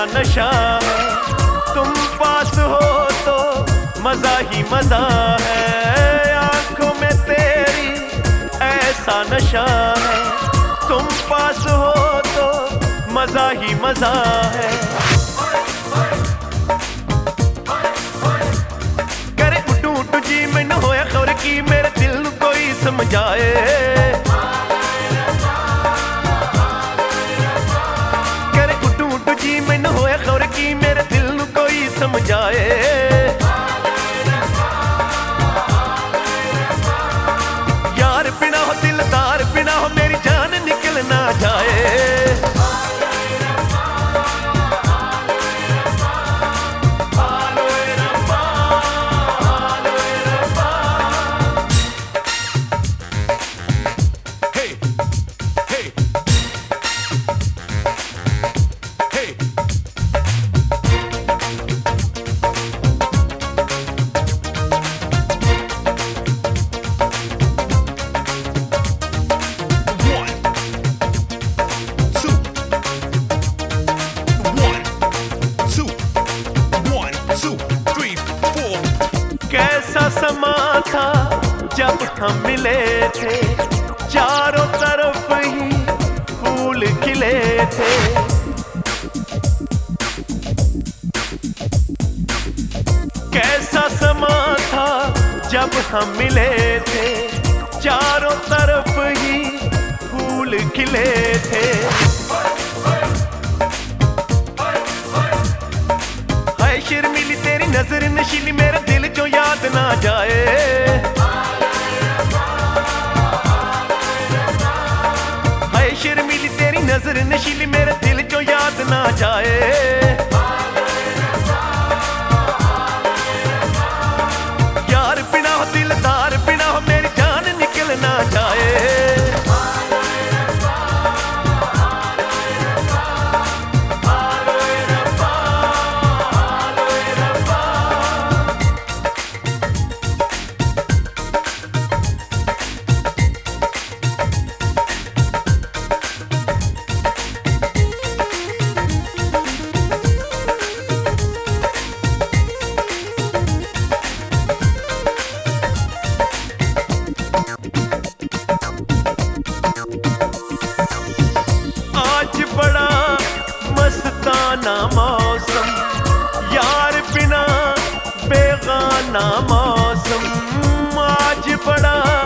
ऐसा नशा है, तुम पास हो तो मजा ही मजा है। आंखों में तेरी ऐसा नशा है, तुम पास हो तो मजा ही मजा है। करे उडू उडू जी मैनू होया खबर की मेरे दिल नू कोई समझाए। करे उडू उडू जी मैनू होया खबर की मेरे दिल नू कोई समझाए। यार बिना हो दिलदार बिना हो मेरी जान निकल ना जाए। कैसा समा था जब हम मिले थे, चारों तरफ ही फूल खिले थे। कैसा समा था जब हम मिले थे, चारों तरफ ही फूल खिले थे। हाय शर्मीली तेरी नजर नशीली मेरे दिल जो याद ना जाए। हाय शर्मीली तेरी नजर नशीली मेरे दिल जो याद ना जाए। यार बिना हो दिलदार बिना हो मेरी जान निकल ना जाए। बड़ा मस्ताना मौसम यार बिना बेगाना मौसम। आज बड़ा